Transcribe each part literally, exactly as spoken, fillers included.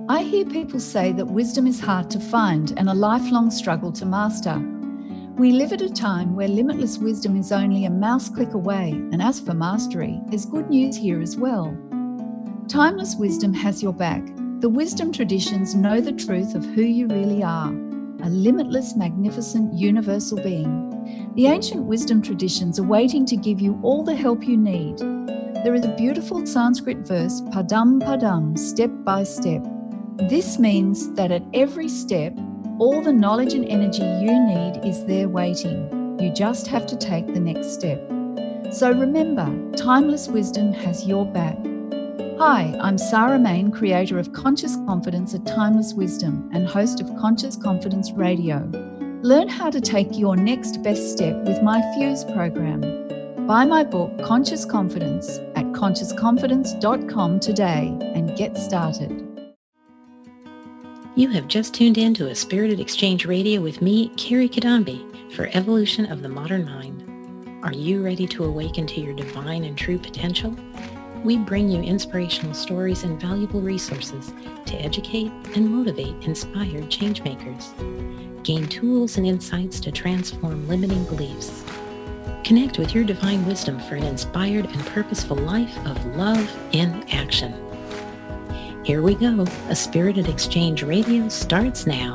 I hear people say that wisdom is hard to find and a lifelong struggle to master. We live at a time where limitless wisdom is only a mouse click away, and as for mastery, there's good news here as well. Timeless wisdom has your back. The wisdom traditions know the truth of who you really are, a limitless, magnificent, universal being. The ancient wisdom traditions are waiting to give you all the help you need. There is a beautiful Sanskrit verse, padam padam, step by step. This means that at every step, all the knowledge and energy you need is there waiting. You just have to take the next step. So remember, timeless wisdom has your back. Hi, I'm Sarah Main, creator of Conscious Confidence at Timeless Wisdom and host of Conscious Confidence Radio. Learn how to take your next best step with my Fuse program. Buy my book, Conscious Confidence, at conscious confidence dot com today and get started. You have just tuned in to a Spirited Exchange Radio with me, Carrie Kadambi, for Evolution of the Modern Mind. Are you ready to awaken to your divine and true potential? We bring you inspirational stories and valuable resources to educate and motivate inspired changemakers. Gain tools and insights to transform limiting beliefs. Connect with your divine wisdom for an inspired and purposeful life of love in action. Here we go. A Spirited Exchange Radio starts now.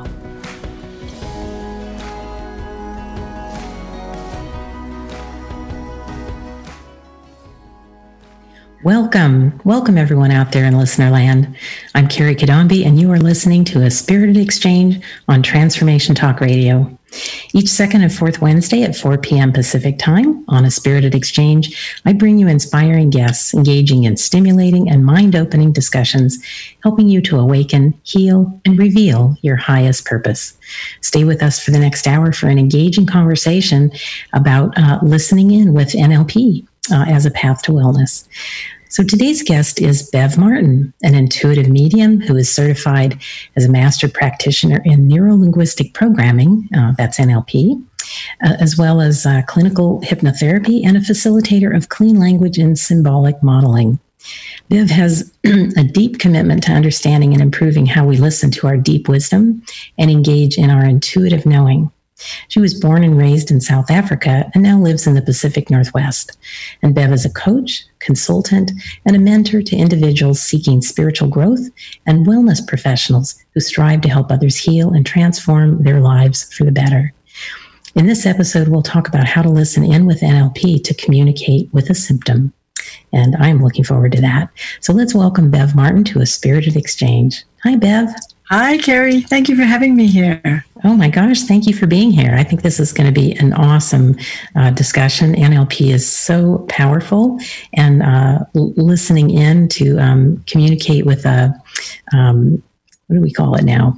Welcome. Welcome everyone out there in listener land. I'm Carrie Kadambi and you are listening to A Spirited Exchange on Transformation Talk Radio. Each second and fourth Wednesday at four p.m. Pacific Time on A Spirited Exchange, I bring you inspiring guests engaging in stimulating and mind-opening discussions, helping you to awaken, heal, and reveal your highest purpose. Stay with us for the next hour for an engaging conversation about uh, listening in with N L P uh, as a path to wellness. So today's guest is Bev Martin, an intuitive medium who is certified as a master practitioner in neuro-linguistic programming, uh, that's N L P, uh, as well as uh, clinical hypnotherapy and a facilitator of clean language and symbolic modeling. Bev has a deep commitment to understanding and improving how we listen to our deep wisdom and engage in our intuitive knowing. She was born and raised in South Africa and now lives in the Pacific Northwest. And Bev is a coach, consultant, and a mentor to individuals seeking spiritual growth and wellness professionals who strive to help others heal and transform their lives for the better. In this episode, we'll talk about how to listen in with N L P to communicate with a symptom. And I'm looking forward to that. So let's welcome Bev Martin to A Spirited Exchange. Hi, Bev. Hi, Carrie. Thank you for having me here. Oh my gosh, thank you for being here. I think this is going to be an awesome uh, discussion. N L P is so powerful, and uh, l- listening in to um, communicate with a, um, what do we call it now?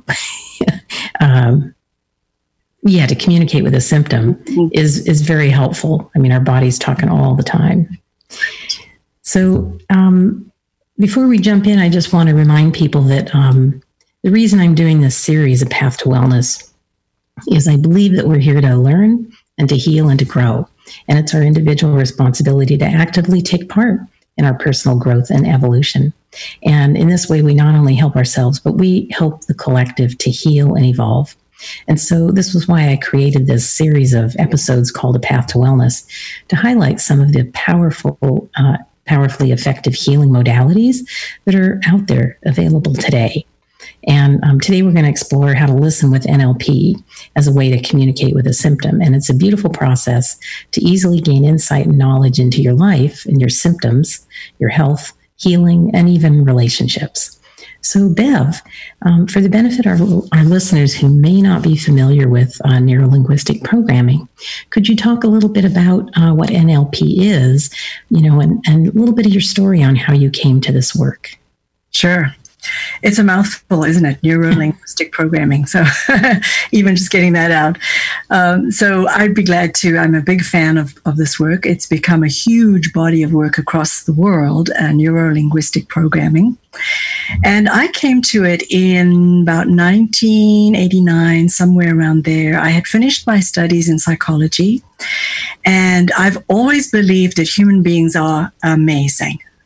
um, yeah, to communicate with a symptom mm-hmm. is, is very helpful. I mean, our body's talking all the time. So um, before we jump in, I just want to remind people that um, the reason I'm doing this series, A Path to Wellness, is I believe that we're here to learn and to heal and to grow. And it's our individual responsibility to actively take part in our personal growth and evolution. And in this way, we not only help ourselves, but we help the collective to heal and evolve. And so this was why I created this series of episodes called A Path to Wellness, to highlight some of the powerful, uh, powerfully effective healing modalities that are out there available today. And um, today we're going to explore how to listen with N L P as a way to communicate with a symptom. And it's a beautiful process to easily gain insight and knowledge into your life and your symptoms, your health, healing, and even relationships. So Bev, um, for the benefit of our, our listeners who may not be familiar with uh, neuro-linguistic programming, could you talk a little bit about uh, what N L P is, you know, and, and a little bit of your story on how you came to this work? Sure. It's a mouthful, isn't it? Neuro-linguistic programming. So even just getting that out. Um, so I'd be glad to. I'm a big fan of, of this work. It's become a huge body of work across the world, uh, neuro-linguistic programming. And I came to it in about nineteen eighty-nine, somewhere around there. I had finished my studies in psychology, and I've always believed that human beings are amazing.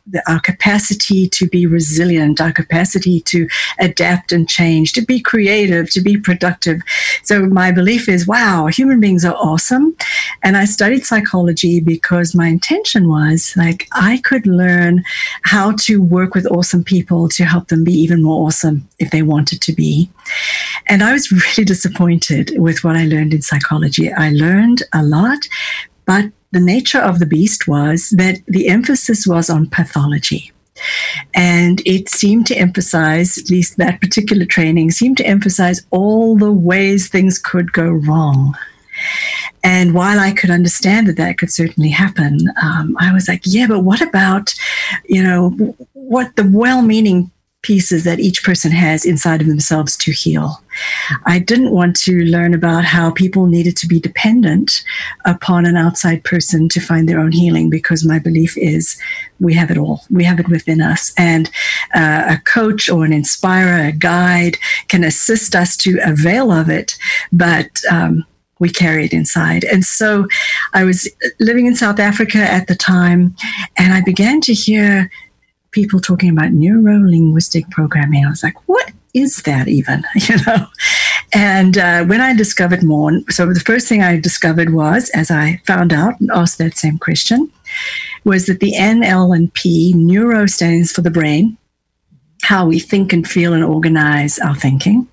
the, our capacity to be resilient, our capacity to adapt and change, to be creative, to be productive. So my belief is, wow, human beings are awesome. And I studied psychology because my intention was like I could learn how to work with awesome people to help them be even more awesome if they wanted to be. And I was really disappointed with what I learned in psychology. I learned a lot, but the nature of the beast was that the emphasis was on pathology. And it seemed to emphasize, at least that particular training, seemed to emphasize all the ways things could go wrong. And while I could understand that that could certainly happen, um, I was like, yeah, but what about, you know, what the well-meaning pieces that each person has inside of themselves to heal. I didn't want to learn about how people needed to be dependent upon an outside person to find their own healing, because my belief is we have it all. We have it within us. And uh, a coach or an inspirer, a guide can assist us to avail of it, but um, we carry it inside. And so I was living in South Africa at the time, and I began to hear people talking about neuro-linguistic programming. I was like, what is that even? You know? And uh, when I discovered more, so the first thing I discovered was, as I found out and asked that same question, was that the N L and P, neuro stands for the brain, how we think and feel and organize our thinking.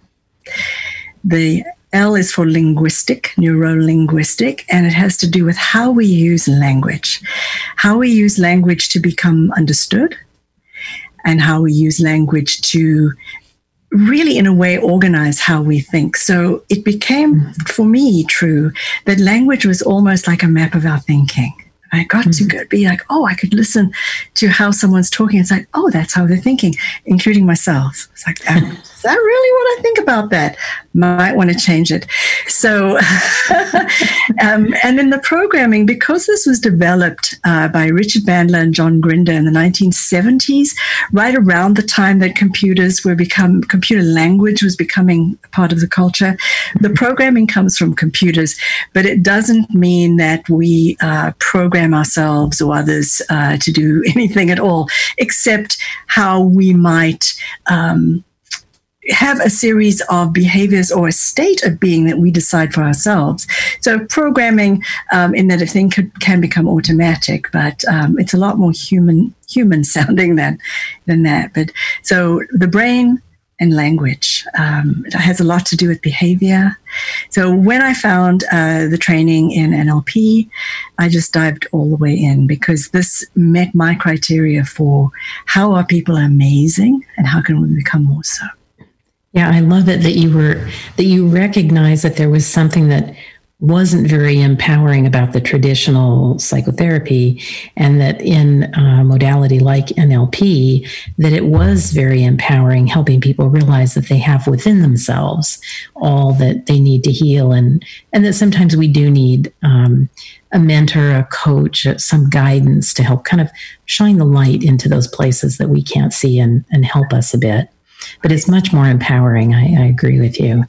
The L is for linguistic, neuro-linguistic, and it has to do with how we use language, how we use language to become understood, and how we use language to really, in a way, organize how we think. So it became, for me, true that language was almost like a map of our thinking. I got mm-hmm. to be like, oh, I could listen to how someone's talking. It's like, oh, that's how they're thinking, including myself. It's like, um, is that really what I think about that? Might want to change it. So, um, and in the programming, because this was developed uh, by Richard Bandler and John Grinder in the nineteen seventies, right around the time that computers were become, computer language was becoming part of the culture, the programming comes from computers, but it doesn't mean that we uh, program ourselves or others uh, to do anything at all, except how we might um, have a series of behaviors or a state of being that we decide for ourselves. So programming um, in that a thing could, can become automatic, but um, it's a lot more human human sounding than, than that. But so the brain and language, um, it has a lot to do with behavior. So when I found uh, the training in N L P, I just dived all the way in, because this met my criteria for how are people amazing and how can we become more so. Yeah, I love it that you were that you recognized that there was something that wasn't very empowering about the traditional psychotherapy, and that in a modality like N L P, that it was very empowering, helping people realize that they have within themselves all that they need to heal, and and that sometimes we do need um, a mentor, a coach, some guidance to help kind of shine the light into those places that we can't see and, and help us a bit. But it's much more empowering. I, I agree with you.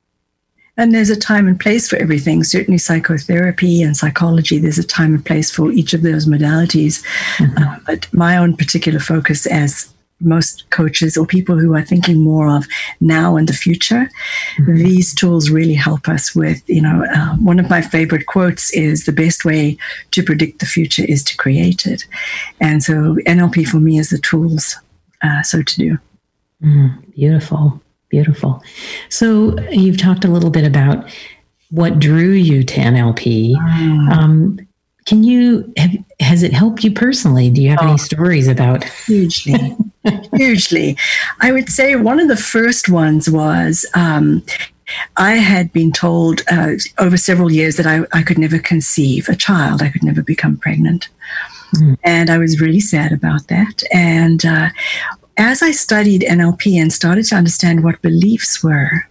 And there's a time and place for everything. Certainly psychotherapy and psychology, there's a time and place for each of those modalities. Mm-hmm. Uh, but my own particular focus, as most coaches or people who are thinking more of now and the future, mm-hmm. these tools really help us with, you know, uh, one of my favorite quotes is, the best way to predict the future is to create it. And so N L P for me is the tools uh, so to do. Mm, beautiful, beautiful. So you've talked a little bit about what drew you to N L P. Mm. Um, can you, have, has it helped you personally? Do you have oh, any stories about? Hugely, hugely. I would say one of the first ones was, um, I had been told uh, over several years that I, I could never conceive a child. I could never become pregnant. Mm. And I was really sad about that. And uh, as I studied N L P and started to understand what beliefs were,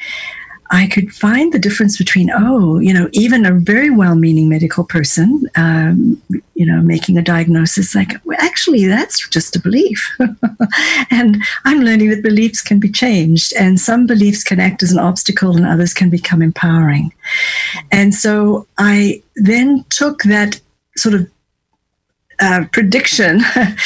I could find the difference between, oh, you know, even a very well-meaning medical person, um, you know, making a diagnosis like, well, actually, that's just a belief. And I'm learning that beliefs can be changed, and some beliefs can act as an obstacle and others can become empowering. And so I then took that sort of uh, prediction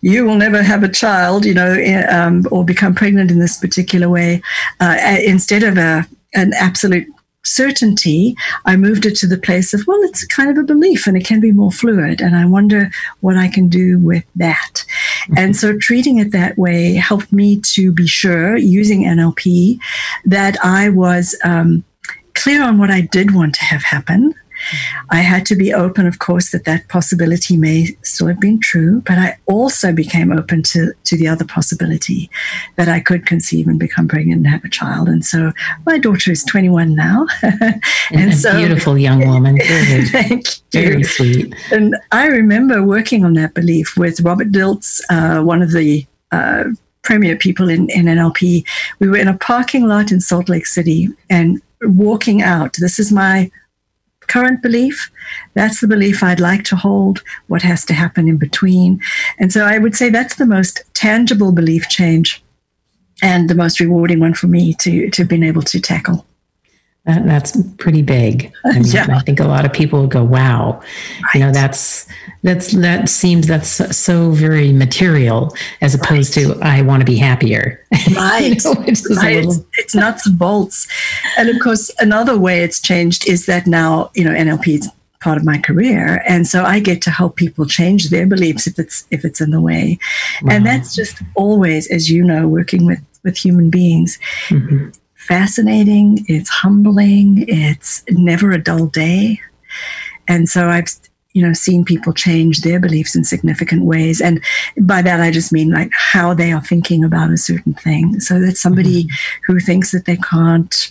you will never have a child, you know, um, or become pregnant in this particular way, uh, instead of a an absolute certainty, I moved it to the place of, well, it's kind of a belief and it can be more fluid. And I wonder what I can do with that. Mm-hmm. And so treating it that way helped me to be sure, using N L P, that I was um, clear on what I did want to have happen. I had to be open, of course, that that possibility may still have been true, but I also became open to, to the other possibility that I could conceive and become pregnant and have a child. And so my daughter is twenty-one now. and and a so, beautiful young woman. Very, thank you. Very sweet. And I remember working on that belief with Robert Dilts, uh, one of the uh, premier people in, in N L P. We were in a parking lot in Salt Lake City and walking out. This is my current belief. That's the belief I'd like to hold. What has to happen in between? And so I would say that's the most tangible belief change and the most rewarding one for me to, to have been able to tackle. That, that's pretty big. I mean, yeah. I think a lot of people would go, wow, right. you know, that's, that's, that seems, that's so very material as opposed right. to, I want to be happier. Right. you know, it's, right. little... it's, it's nuts and bolts. And of course, another way it's changed is that now, you know, N L P is part of my career. And so I get to help people change their beliefs if it's, if it's in the way. Wow. And that's just always, as you know, working with, with human beings. Mm-hmm. Fascinating, it's humbling, it's never a dull day. And so I've, you know, seen people change their beliefs in significant ways. And by that, I just mean like how they are thinking about a certain thing. So that somebody mm-hmm. who thinks that they can't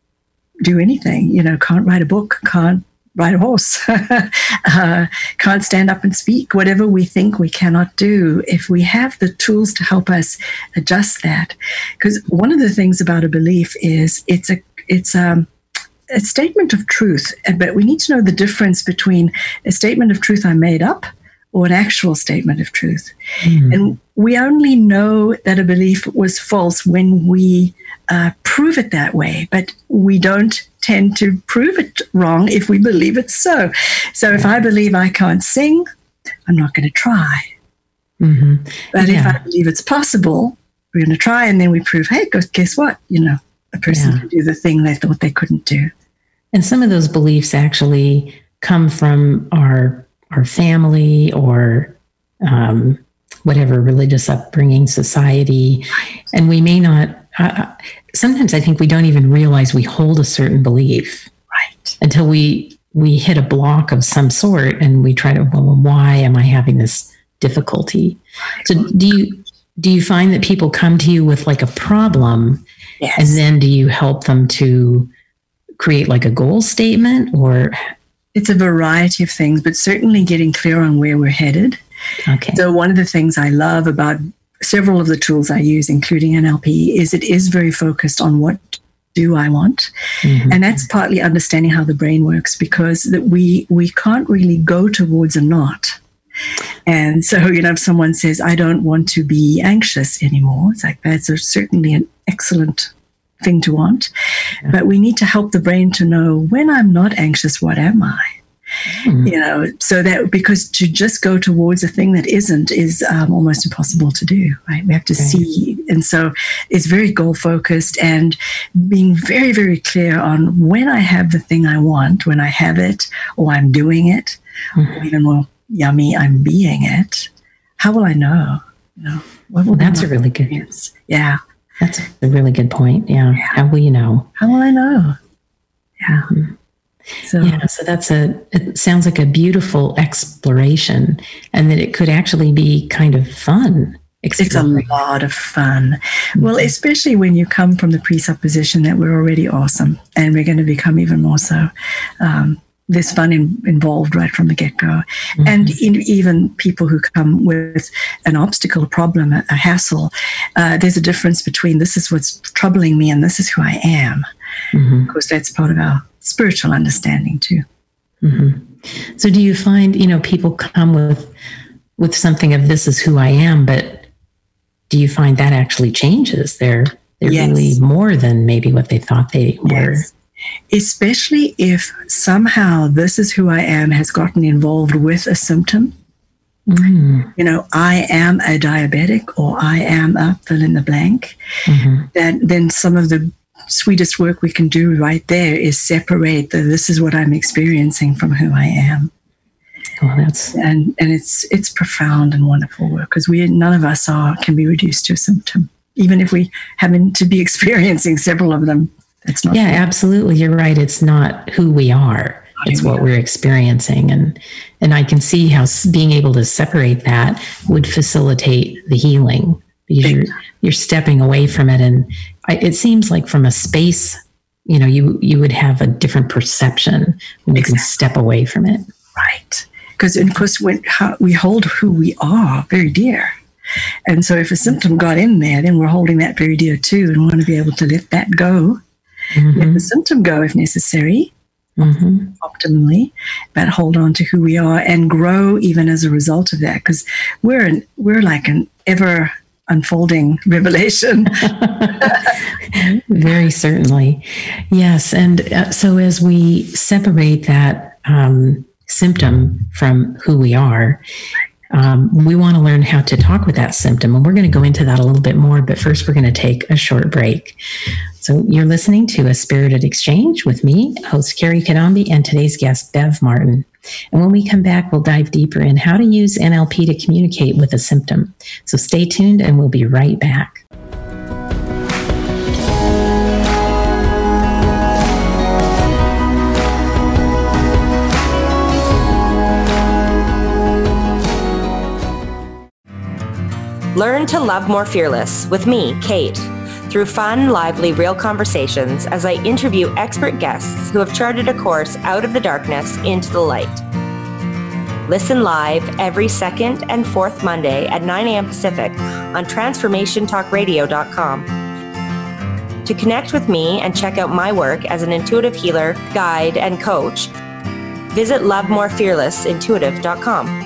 do anything, you know, can't write a book, can't ride a horse, uh, can't stand up and speak, whatever we think we cannot do, if we have the tools to help us adjust that. Because one of the things about a belief is it's a it's a, a statement of truth, but we need to know the difference between a statement of truth I made up or an actual statement of truth. Mm. And we only know that a belief was false when we uh, prove it that way, but we don't tend to prove it wrong if we believe it's so. So if I believe I can't sing, I'm not going to try. Mm-hmm. But yeah. if I believe it's possible, we're going to try, and then we prove, hey, guess what? You know, a person yeah. can do the thing they thought they couldn't do. And some of those beliefs actually come from our our family or um, whatever religious upbringing, society, right. and we may not. Uh, sometimes I think we don't even realize we hold a certain belief, right? Until we we hit a block of some sort, and we try to, well, why am I having this difficulty? Right. So do you do you find that people come to you with like a problem, yes. and then do you help them to create like a goal statement, or? It's a variety of things, but certainly getting clear on where we're headed. Okay. So one of the things I love about several of the tools I use, including N L P, is it is very focused on what do I want? Mm-hmm. And that's partly understanding how the brain works, because that we we can't really go towards a not. And so, you know, if someone says, I don't want to be anxious anymore, it's like, that's a, certainly an excellent thing to want. Yeah. But we need to help the brain to know, when I'm not anxious, what am I? Mm. You know, so that, because to just go towards a thing that isn't is um, almost impossible to do, right? We have to okay. see. And so it's very goal focused and being very, very clear on when I have the thing I want, when I have it, or I'm doing it, mm. or even more yummy, I'm being it. How will I know? You know, what will well, that's a really good. Experience? Yeah. That's a really good point. Yeah. yeah. How will you know? How will I know? Yeah. Mm-hmm. So, yeah. So that's a, it sounds like a beautiful exploration, and that it could actually be kind of fun. Exploring. It's a lot of fun. Mm-hmm. Well, especially when you come from the presupposition that we're already awesome and we're going to become even more so. Um, There's fun in, involved right from the get-go. Mm-hmm. And in, even people who come with an obstacle, a problem, a, a hassle, uh, there's a difference between this is what's troubling me and this is who I am. Mm-hmm. Of course, that's part of our spiritual understanding too. Mm-hmm. So do you find, you know, people come with with something of this is who I am, but do you find that actually changes? They're, they're yes. really more than maybe what they thought they were. Yes. Especially if somehow this is who I am has gotten involved with a symptom. Mm. You know, I am a diabetic, or I am a fill in the blank. Mm-hmm. That then some of the sweetest work we can do right there is separate the this is what I'm experiencing from who I am. Well, that's and and it's it's profound and wonderful work, because we none of us are can be reduced to a symptom, even if we happen to be experiencing several of them. That's not. Yeah, true. Absolutely. You're right. It's not who we are. It's what we're experiencing. And and I can see how being able to separate that would facilitate the healing, because you're, you're stepping away from it. And I, it seems like from a space, you know, you, you would have a different perception when you exactly. can step away from it. Right. Because, of course, when, how, we hold who we are very dear. And so if a symptom got in there, then we're holding that very dear too, and want to be able to let that go, mm-hmm. let the symptom go if necessary. Mm-hmm. Optimally, but hold on to who we are and grow even as a result of that, because we're an, we're like an ever unfolding revelation. Very certainly, yes. And uh, so as we separate that um, symptom from who we are, um, we want to learn how to talk with that symptom, and we're going to go into that a little bit more. But first, we're going to take a short break. So you're listening to A Spirited Exchange with me, host Carrie Kadambi, and today's guest, Bev Martin. And when we come back, we'll dive deeper in how to use N L P to communicate with a symptom. So stay tuned, and we'll be right back. Learn to love more fearless with me, Kate, through fun, lively, real conversations as I interview expert guests who have charted a course out of the darkness into the light. Listen live every second and fourth Monday at nine a.m. Pacific on transformation talk radio dot com. To connect with me and check out my work as an intuitive healer, guide, and coach, visit love more fearless intuitive dot com.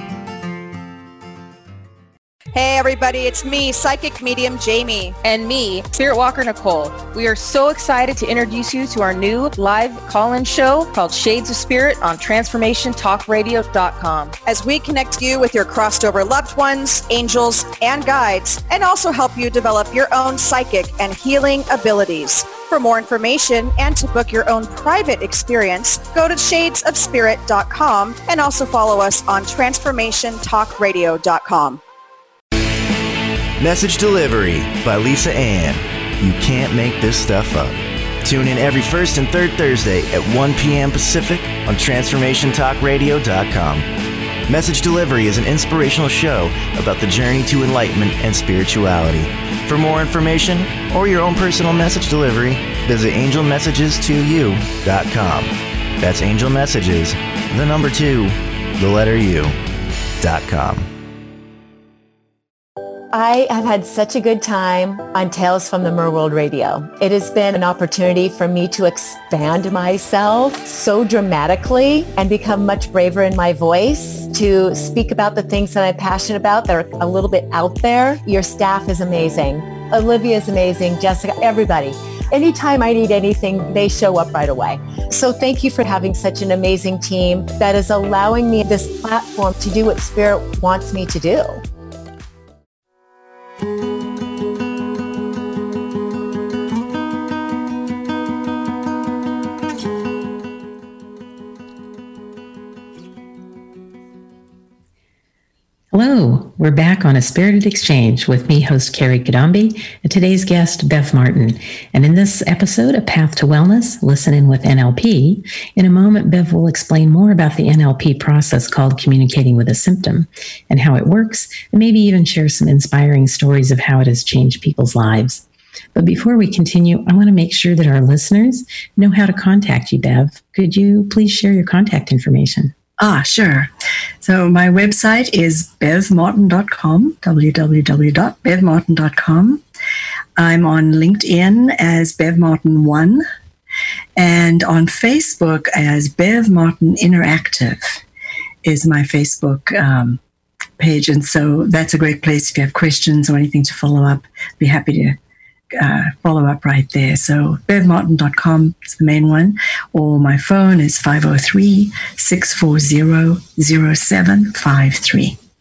Hey everybody, it's me, psychic medium Jamie. And me, Spirit Walker Nicole. We are so excited to introduce you to our new live call-in show called Shades of Spirit on transformation talk radio dot com. As we connect you with your crossed over loved ones, angels, and guides, and also help you develop your own psychic and healing abilities. For more information and to book your own private experience, go to shades of spirit dot com and also follow us on transformation talk radio dot com. Message Delivery by Lisa Ann. You can't make this stuff up. Tune in every first and third Thursday at one p.m. Pacific on transformation talk radio dot com. Message Delivery is an inspirational show about the journey to enlightenment and spirituality. For more information or your own personal message delivery, visit angel messages two u dot com. That's Angel Messages, the number two, the letter U, dot com. I have had such a good time on Tales from the Merworld Radio. It has been an opportunity for me to expand myself so dramatically and become much braver in my voice, to speak about the things that I'm passionate about that are a little bit out there. Your staff is amazing. Olivia is amazing. Jessica, everybody. Anytime I need anything, they show up right away. So thank you for having such an amazing team that is allowing me this platform to do what Spirit wants me to do. Hello, we're back on A Spirited Exchange with me, host Carrie Kadambi, and today's guest, Bev Martin. And in this episode, A Path to Wellness, Listen In with N L P, in a moment, Bev will explain more about the N L P process called communicating with a symptom and how it works, and maybe even share some inspiring stories of how it has changed people's lives. But before we continue, I want to make sure that our listeners know how to contact you, Bev. Could you please share your contact information? Ah, sure. So my website is bev martin dot com, w w w dot bev martin dot com. I'm on LinkedIn as Bev Martin one and on Facebook as Bev Martin Interactive is my Facebook um, page. And so that's a great place if you have questions or anything to follow up. I'd be happy to Uh, follow up right there. So bev martin dot com is the main one, or my phone is five oh three, six four zero, zero seven five three.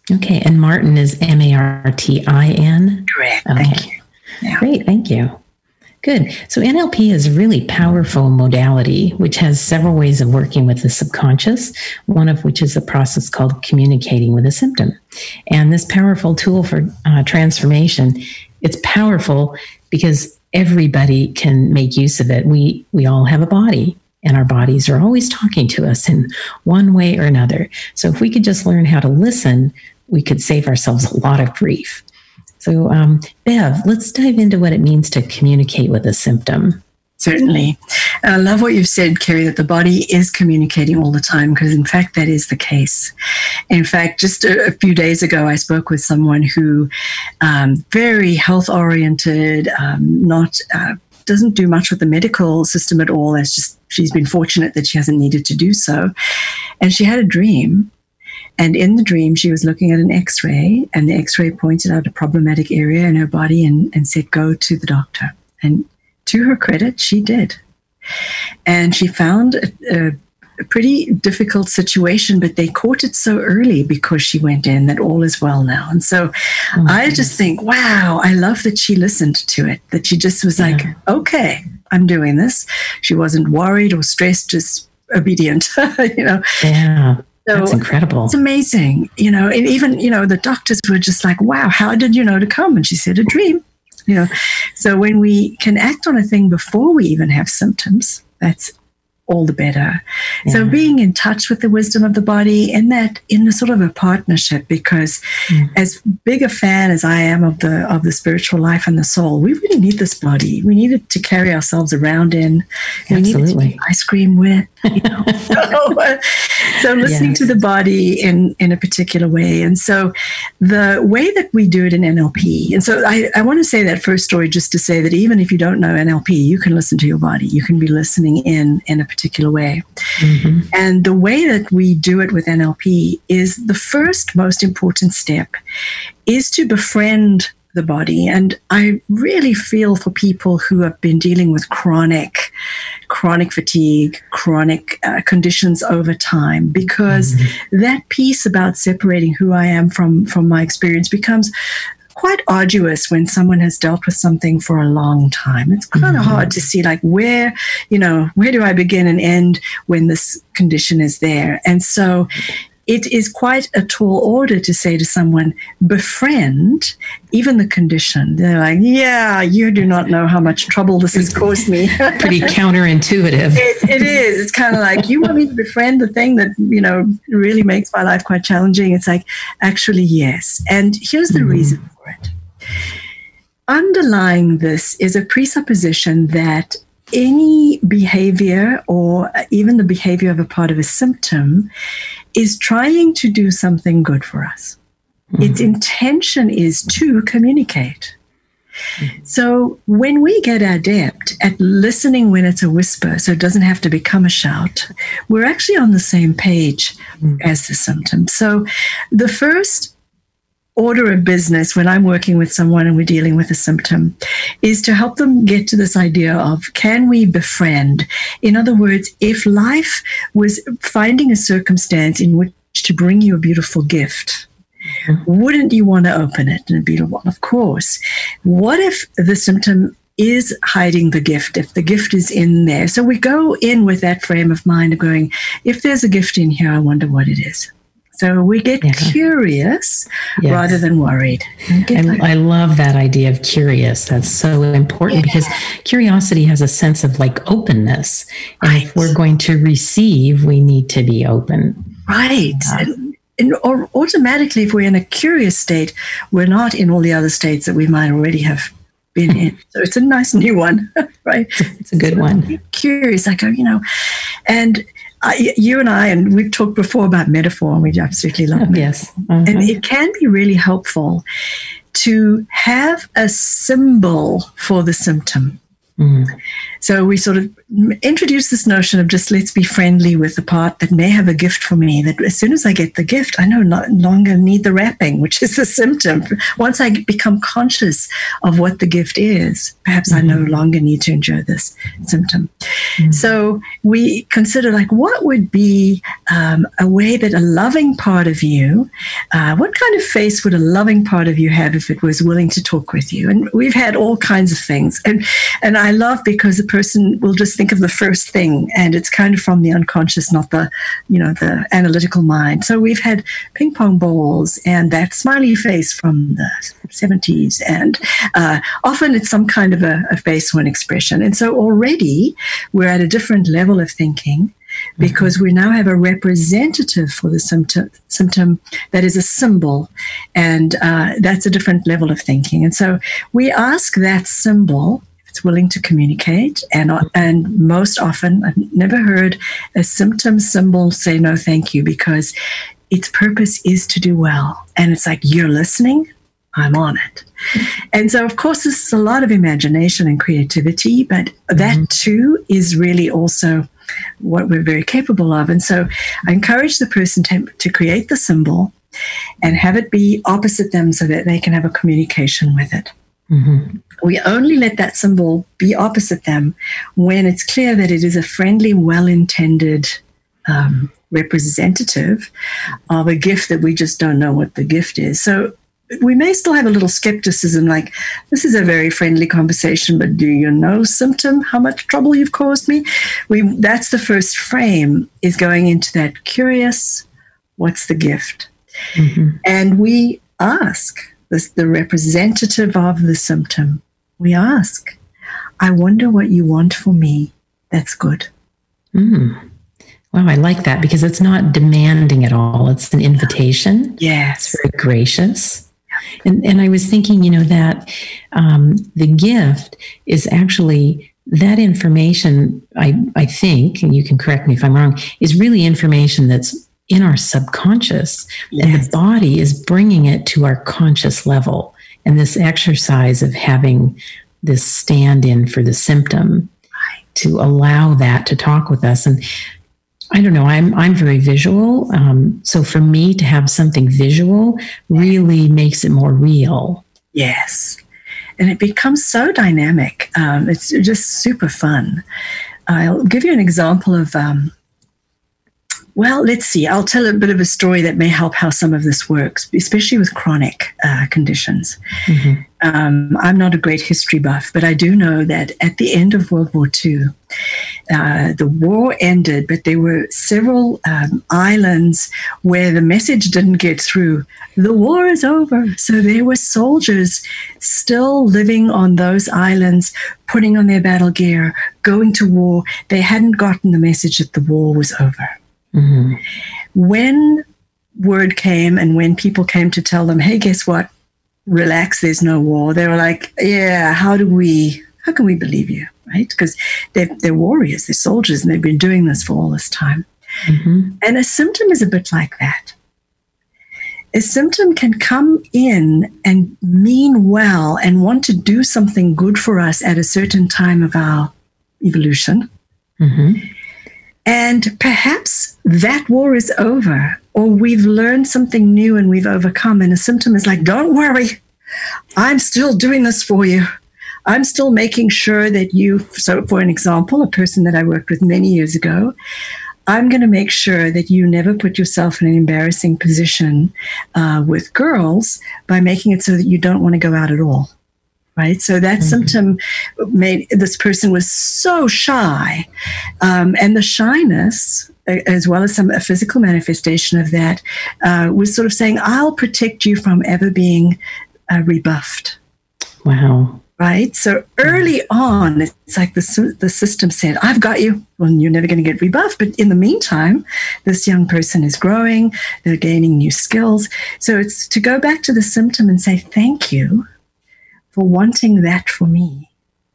Okay, and Martin is M A R T I N? Correct. Okay. Thank you. Yeah. Great, thank you. Good. So N L P is a really powerful modality, which has several ways of working with the subconscious, one of which is a process called communicating with a symptom. And this powerful tool for uh, transformation, it's powerful because everybody can make use of it. We, we all have a body, and our bodies are always talking to us in one way or another. So if we could just learn how to listen, we could save ourselves a lot of grief. So, um, Bev, let's dive into what it means to communicate with a symptom. Certainly. And I love what you've said, Carrie, that the body is communicating all the time, because in fact, that is the case. In fact, just a, a few days ago, I spoke with someone who um, very health-oriented, um, not uh, doesn't do much with the medical system at all. It's just she's been fortunate that she hasn't needed to do so. And she had a dream. And in the dream, she was looking at an x-ray, and the x-ray pointed out a problematic area in her body and, and said, go to the doctor. And to her credit, she did. And she found a, a, a pretty difficult situation, but they caught it so early because she went in that all is well now. And so oh I goodness. just think, wow, I love that she listened to it, that she just was yeah. like, okay, I'm doing this. She wasn't worried or stressed, just obedient, you know. Yeah. So that's incredible. It's amazing. You know, and even, you know, the doctors were just like, wow, how did you know to come? And she said, a dream. You know, so when we can act on a thing before we even have symptoms, that's all the better. Yeah. So being in touch with the wisdom of the body, in that, in a sort of a partnership, because mm. as big a fan as I am of the of the spiritual life and the soul, we really need this body. We need it to carry ourselves around in. We need it to eat ice cream with. You know? so, uh, so listening yes. to the body in, in a particular way. And so the way that we do it in N L P, and so I, I want to say that first story just to say that even if you don't know N L P, you can listen to your body. You can be listening in in a particular way. Mm-hmm. And the way that we do it with N L P is the first most important step is to befriend the body. And I really feel for people who have been dealing with chronic, chronic fatigue, chronic uh, conditions over time, because mm-hmm. that piece about separating who I am from, from my experience becomes quite arduous when someone has dealt with something for a long time. It's kind of mm-hmm. hard to see, like, where, you know, where do I begin and end when this condition is there? And so it is quite a tall order to say to someone, befriend even the condition. They're like, yeah, you do not know how much trouble this has caused me. Pretty counterintuitive. It, it is. It's kind of like, you want me to befriend the thing that, you know, really makes my life quite challenging. It's like, actually, yes. And here's the mm-hmm. reason for it. Underlying this is a presupposition that any behavior, or even the behavior of a part of a symptom, is trying to do something good for us. Mm-hmm. Its intention is to communicate. Mm-hmm. So when we get adept at listening when it's a whisper, so it doesn't have to become a shout, we're actually on the same page mm-hmm. as the symptom. So the first order of business when I'm working with someone and we're dealing with a symptom is to help them get to this idea of, can we befriend? In other words, if life was finding a circumstance in which to bring you a beautiful gift, mm-hmm. wouldn't you want to open it? And be, well, of course. What if the symptom is hiding the gift, if the gift is in there? So we go in with that frame of mind of going, if there's a gift in here, I wonder what it is. So we get yeah. curious yes. rather than worried. And like, I love that idea of curious. That's so important yeah. because curiosity has a sense of like openness. And right. if we're going to receive, we need to be open. Right. Uh, and, and or automatically, if we're in a curious state, we're not in all the other states that we might already have been in. So it's a nice new one, right? It's a good one. Curious. I go, you know, and I, you and I, and we've talked before about metaphor, and we absolutely love it. Yes. Uh-huh. And it can be really helpful to have a symbol for the symptom. Mm-hmm. So we sort of introduce this notion of just let's be friendly with the part that may have a gift for me, that as soon as I get the gift, I no longer need the wrapping, which is the symptom. Once I become conscious of what the gift is, perhaps mm-hmm. I no longer need to endure this symptom. Mm-hmm. So we consider, like, what would be um, a way that a loving part of you, uh, what kind of face would a loving part of you have if it was willing to talk with you? And we've had all kinds of things. And and I love, because the person will just think of the first thing, and it's kind of from the unconscious, not the, you know, the analytical mind. So we've had ping pong balls and that smiley face from the seventies. And uh, often it's some kind of a, a face or an expression. And so already we're at a different level of thinking, because we now have a representative for the symptom, symptom that is a symbol, and uh, that's a different level of thinking. And so we ask that symbol if it's willing to communicate, and and most often, I've never heard a symptom symbol say no thank you, because its purpose is to do well. And it's like, you're listening, I'm on it. And so, of course, this is a lot of imagination and creativity, but that mm-hmm. too is really also what we're very capable of. And so I encourage the person to, to create the symbol and have it be opposite them so that they can have a communication with it. Mm-hmm. We only let that symbol be opposite them when it's clear that it is a friendly, well-intended um, representative of a gift that we just don't know what the gift is. So we may still have a little skepticism, like, this is a very friendly conversation, but do you know, symptom, how much trouble you've caused me? We that's the first frame, is going into that curious, what's the gift? Mm-hmm. And we ask this, the representative of the symptom, we ask, I wonder what you want for me that's good. Mm. Wow, I like that, because it's not demanding at all. It's an invitation. Yes. It's very gracious. And, and I was thinking, you know, that um, the gift is actually that information, I, I think, and you can correct me if I'm wrong, is really information that's in our subconscious. Yes. And the body is bringing it to our conscious level. And this exercise of having this stand-in for the symptom to allow that to talk with us. And I don't know, I'm I'm very visual. Um, so for me to have something visual really makes it more real. Yes. And it becomes so dynamic. Um, it's just super fun. I'll give you an example of, um, well, let's see. I'll tell a bit of a story that may help how some of this works, especially with chronic uh, conditions. Mm-hmm. Um, I'm not a great history buff, but I do know that at the end of World War Two, uh, the war ended, but there were several um, islands where the message didn't get through. The war is over. So there were soldiers still living on those islands, putting on their battle gear, going to war. They hadn't gotten the message that the war was over. Mm-hmm. When word came and when people came to tell them, hey, guess what? Relax, there's no war. They were like, yeah, how do we, how can we believe you, right? Because they're, they're warriors, they're soldiers, and they've been doing this for all this time. Mm-hmm. And a symptom is a bit like that. A symptom can come in and mean well and want to do something good for us at a certain time of our evolution. Mm-hmm. And perhaps that war is over, or we've learned something new and we've overcome. And a symptom is like, don't worry, I'm still doing this for you. I'm still making sure that you, so for an example, a person that I worked with many years ago, I'm going to make sure that you never put yourself in an embarrassing position uh, with girls by making it so that you don't want to go out at all. Right. So that mm-hmm. symptom made this person was so shy. Um, and the shyness, as well as some a physical manifestation of that, uh, was sort of saying, I'll protect you from ever being uh, rebuffed. Wow. Right. So early on, it's like the, the system said, I've got you. Well, you're never going to get rebuffed. But in the meantime, this young person is growing. They're gaining new skills. So it's to go back to the symptom and say, thank you for wanting that for me.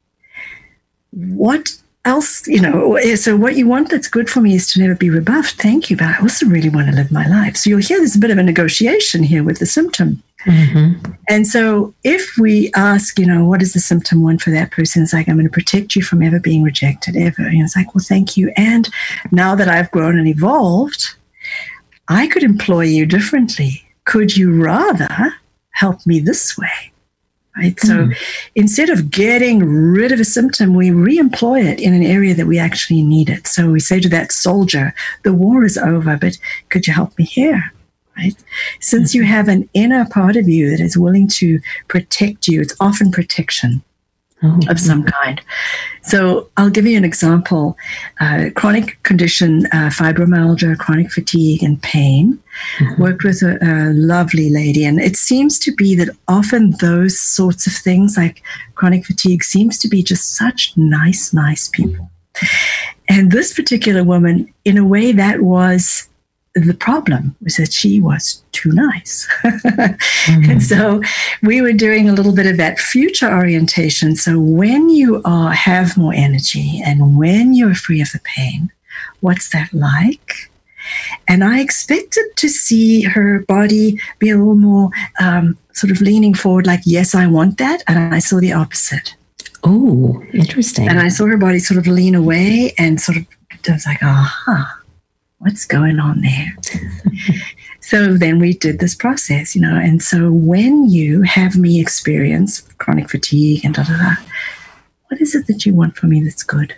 What else, you know, so what you want that's good for me is to never be rebuffed. Thank you, but I also really want to live my life. So you'll hear there's a bit of a negotiation here with the symptom. Mm-hmm. And so if we ask, you know, what does the symptom want for that person? It's like, I'm going to protect you from ever being rejected, ever. And it's like, well, thank you. And now that I've grown and evolved, I could employ you differently. Could you rather help me this way? right? Mm. So instead of getting rid of a symptom, we re-employ it in an area that we actually need it. So we say to that soldier, the war is over, but could you help me here? Right? Since you have an inner part of you that is willing to protect you, it's often protection oh, of some kind. So I'll give you an example. Uh, chronic condition, uh, fibromyalgia, chronic fatigue, and pain. Mm-hmm. Worked with a, a lovely lady. And it seems to be that often those sorts of things, like chronic fatigue, seems to be just such nice, nice people. And this particular woman, in a way, that was the problem, was that she was too nice. Mm-hmm. And so we were doing a little bit of that future orientation. So when you are, have more energy and when you're free of the pain, what's that like? And I expected to see her body be a little more um, sort of leaning forward, like, yes, I want that. And I saw the opposite. Oh, interesting. And I saw her body sort of lean away and sort of, I was like, aha. What's going on there? So then we did this process, you know, and so when you have me experience chronic fatigue and da da da, what is it that you want from me that's good?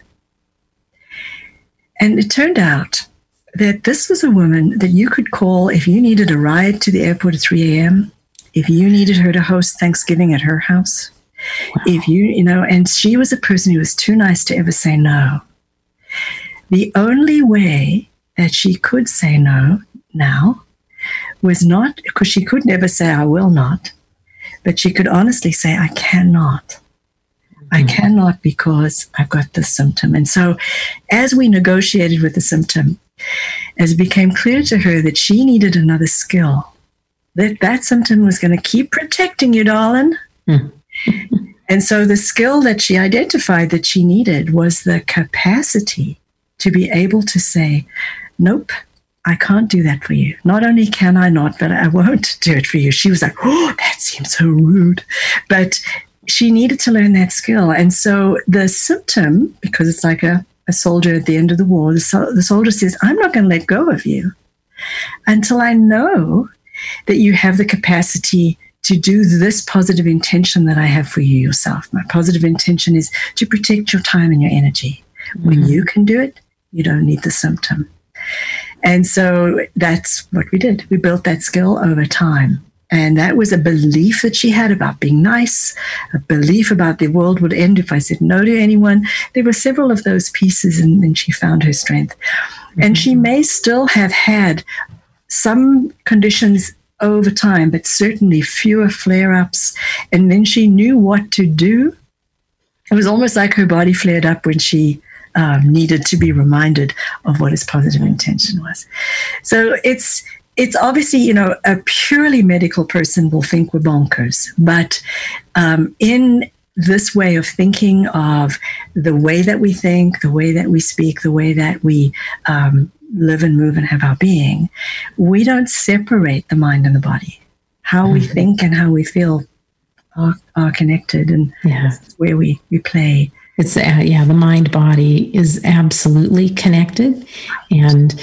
And it turned out that this was a woman that you could call if you needed a ride to the airport at three a.m., if you needed her to host Thanksgiving at her house, wow. if you, you know, and she was a person who was too nice to ever say no. The only way that she could say no now was not, because she could never say, I will not, but she could honestly say, I cannot. I cannot because I've got this symptom. And so as we negotiated with the symptom, as it became clear to her that she needed another skill, that that symptom was going to keep protecting you, darling. Mm. And so the skill that she identified that she needed was the capacity to be able to say, nope, I can't do that for you. Not only can I not, but I won't do it for you. She was like, oh, that seems so rude. But she needed to learn that skill. And so the symptom, because it's like a, a soldier at the end of the war, the, so, the soldier says, I'm not going to let go of you until I know that you have the capacity to do this positive intention that I have for you yourself. My positive intention is to protect your time and your energy. Mm-hmm. When you can do it, you don't need the symptom. And so that's what we did. We built that skill over time. And that was a belief that she had about being nice, a belief about the world would end if I said no to anyone. There were several of those pieces, and then she found her strength. Mm-hmm. And she may still have had some conditions over time, but certainly fewer flare-ups. And then she knew what to do. It was almost like her body flared up when she Um, needed to be reminded of what his positive intention was. So it's it's obviously, you know, a purely medical person will think we're bonkers, but um, in this way of thinking of the way that we think, the way that we speak, the way that we um, live and move and have our being, we don't separate the mind and the body. How mm-hmm. we think and how we feel are, are connected, and yeah. that's where we, we play. It's uh, yeah, the mind body is absolutely connected, and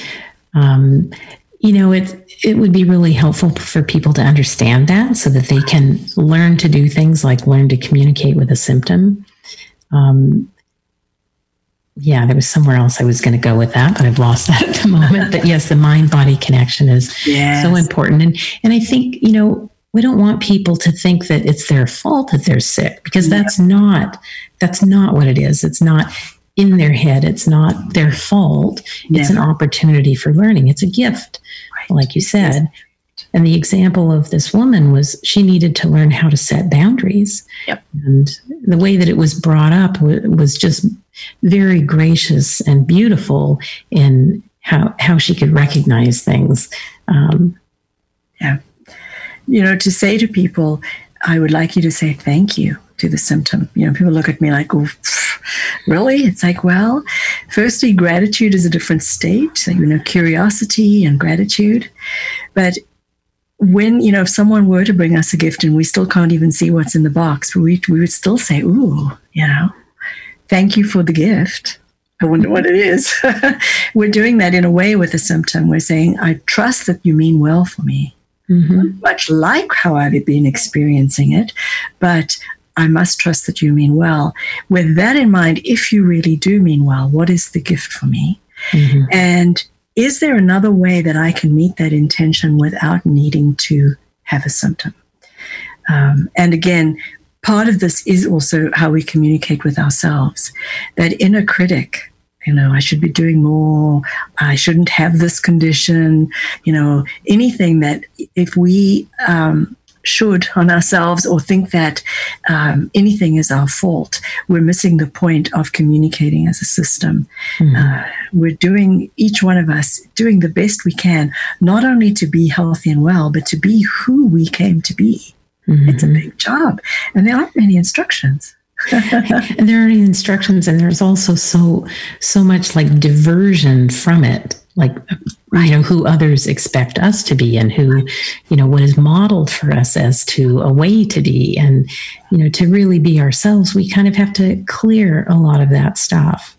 um, you know it. It would be really helpful for people to understand that, so that they can learn to do things like learn to communicate with a symptom. Um, yeah, there was somewhere else I was going to go with that, but I've lost that at the moment. But yes, the mind body connection is yes. so important, and and I think you know. We don't want people to think that it's their fault that they're sick, because that's not that's not what it is. It's not in their head. It's not their fault. It's Never. an opportunity for learning. It's a gift, right. like you said. And the example of this woman was she needed to learn how to set boundaries. Yep. And the way that it was brought up was just very gracious and beautiful in how, how she could recognize things. Um, yeah. You know, to say to people, I would like you to say thank you to the symptom. You know, people look at me like, oh, really? It's like, well, firstly, gratitude is a different state. So, you know, curiosity and gratitude. But when, you know, if someone were to bring us a gift and we still can't even see what's in the box, we, we would still say, ooh, you know, thank you for the gift. I wonder what it is. We're doing that in a way with a symptom. We're saying, I trust that you mean well for me. mm-hmm. much like how I've been experiencing it, but I must trust that you mean well. With that in mind, if you really do mean well, what is the gift for me? Mm-hmm. And is there another way that I can meet that intention without needing to have a symptom? Um, and again, part of this is also how we communicate with ourselves. That inner critic, you know, I should be doing more, I shouldn't have this condition, you know, anything that if we um, should on ourselves or think that um, anything is our fault, we're missing the point of communicating as a system. Mm-hmm. Uh, we're doing, each one of us, doing the best we can, not only to be healthy and well, but to be who we came to be. Mm-hmm. It's a big job. And there aren't many instructions. And there are instructions, and there's also so so much like diversion from it, like right. you know, who others expect us to be, and who, you know, what is modeled for us as to a way to be, and you know, to really be ourselves, we kind of have to clear a lot of that stuff.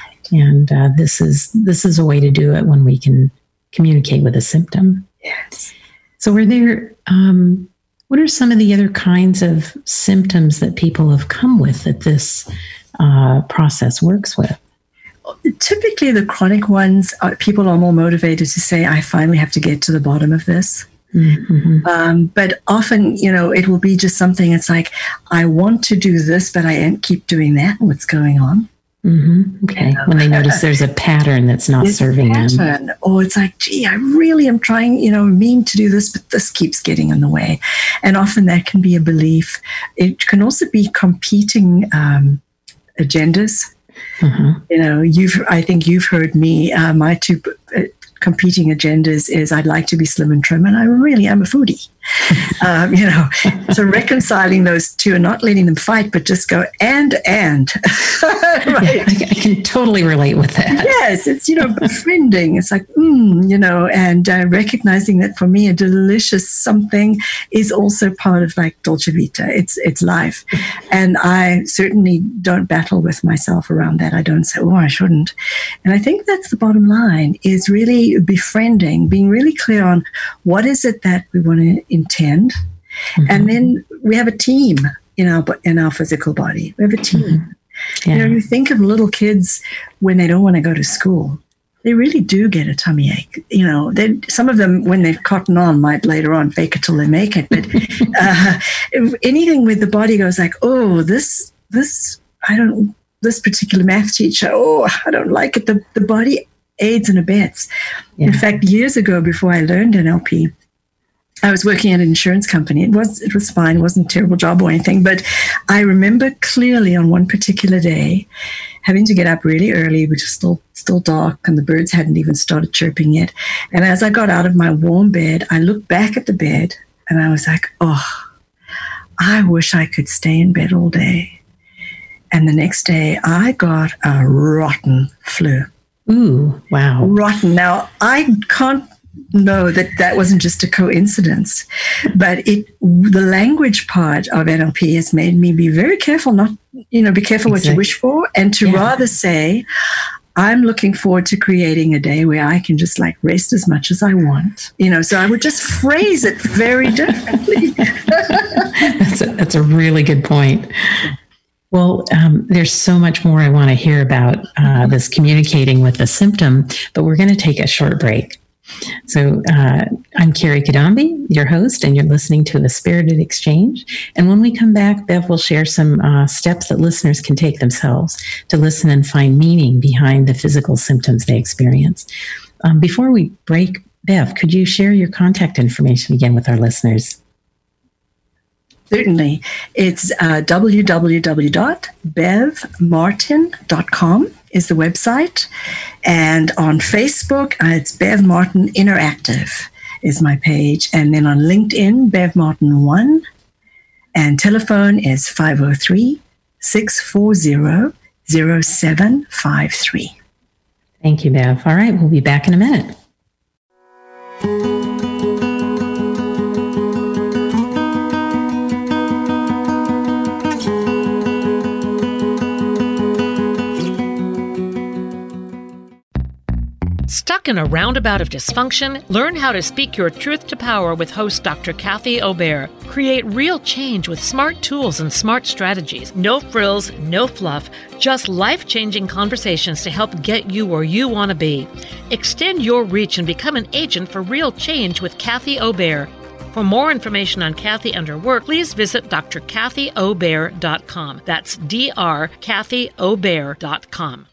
And uh, this is this is a way to do it when we can communicate with a symptom. Yes. So, are there? Um, What are some of the other kinds of symptoms that people have come with that this uh, process works with? Typically, the chronic ones, are, people are more motivated to say, I finally have to get to the bottom of this. Mm-hmm. Um, but often, you know, it will be just something, it's like, I want to do this, but I keep doing that. What's going on? Mm-hmm. Okay. Um, when they notice there's a pattern that's not serving them. Or it's like, gee, I really am trying, you know, mean to do this, but this keeps getting in the way. And often that can be a belief. It can also be competing um, agendas. Mm-hmm. You know, you've, I think you've heard me, uh, my two uh, competing agendas is I'd like to be slim and trim, and I really am a foodie. um, you know, so reconciling those two and not letting them fight, but just go and, and. Right. I, I can totally relate with that. Yes, it's, you know, befriending. It's like, mm, you know, and uh, recognizing that for me, a delicious something is also part of like Dolce Vita. It's, it's life. And I certainly don't battle with myself around that. I don't say, oh, I shouldn't. And I think that's the bottom line, is really befriending, being really clear on what is it that we want to intend. Mm-hmm. And then we have a team in our, in our physical body. We have a team. Mm-hmm. Yeah. You know, you think of little kids when they don't want to go to school, they really do get a tummy ache. You know, they, some of them, when they're cotton on, might later on fake it till they make it. But uh, if anything with the body goes like, oh, this, this, I don't, this particular math teacher, oh, I don't like it. The, the body aids and abets. Yeah. In fact, years ago, before I learned N L P, I was working at an insurance company. It was it was fine. It wasn't a terrible job or anything. But I remember clearly on one particular day having to get up really early, which was still still dark, and the birds hadn't even started chirping yet. And as I got out of my warm bed, I looked back at the bed and I was like, oh, I wish I could stay in bed all day. And the next day I got a rotten flu. Ooh, wow. Rotten. Now, I can't know that that wasn't just a coincidence, but it, the language part of N L P has made me be very careful, not, you know, be careful exactly. what you wish for, and to yeah. rather say, I'm looking forward to creating a day where I can just like rest as much as I want, you know, so I would just phrase it very differently. that's, a, that's a really good point. Well, um, there's so much more I want to hear about uh, this communicating with a symptom, but we're going to take a short break. So uh, I'm Carrie Kadambi, your host, and you're listening to A Spirited Exchange. And when we come back, Bev will share some uh, steps that listeners can take themselves to listen and find meaning behind the physical symptoms they experience. Um, before we break, Bev, could you share your contact information again with our listeners? Certainly. It's uh, w w w dot bev martin dot com is the website. And on Facebook, uh, it's Bev Martin Interactive is my page. And then on LinkedIn, Bev Martin one. And telephone is five oh three, six four zero, zero seven five three. Thank you, Bev. All right, we'll be back in a minute. Stop Stuck in a roundabout of dysfunction? Learn how to speak your truth to power with host Doctor Kathy Obear. Create real change with smart tools and smart strategies. No frills, no fluff, just life-changing conversations to help get you where you want to be. Extend your reach and become an agent for real change with Kathy Obear. For more information on Kathy and her work, please visit d r kathy obear dot com. That's D R kathy obear dot com.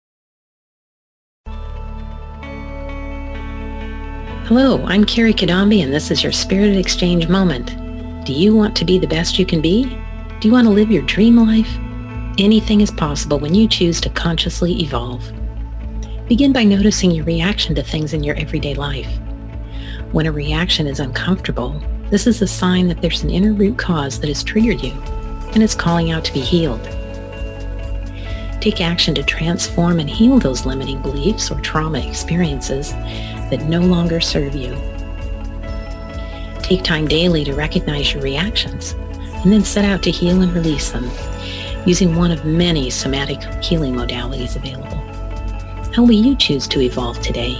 Hello, I'm Carrie Kadambi, and this is your Spirited Exchange moment. Do you want to be the best you can be? Do you want to live your dream life? Anything is possible when you choose to consciously evolve. Begin by noticing your reaction to things in your everyday life. When a reaction is uncomfortable, this is a sign that there's an inner root cause that has triggered you, and it's calling out to be healed. Take action to transform and heal those limiting beliefs or trauma experiences that no longer serve you. Take time daily to recognize your reactions, and then set out to heal and release them using one of many somatic healing modalities available. How will you choose to evolve today?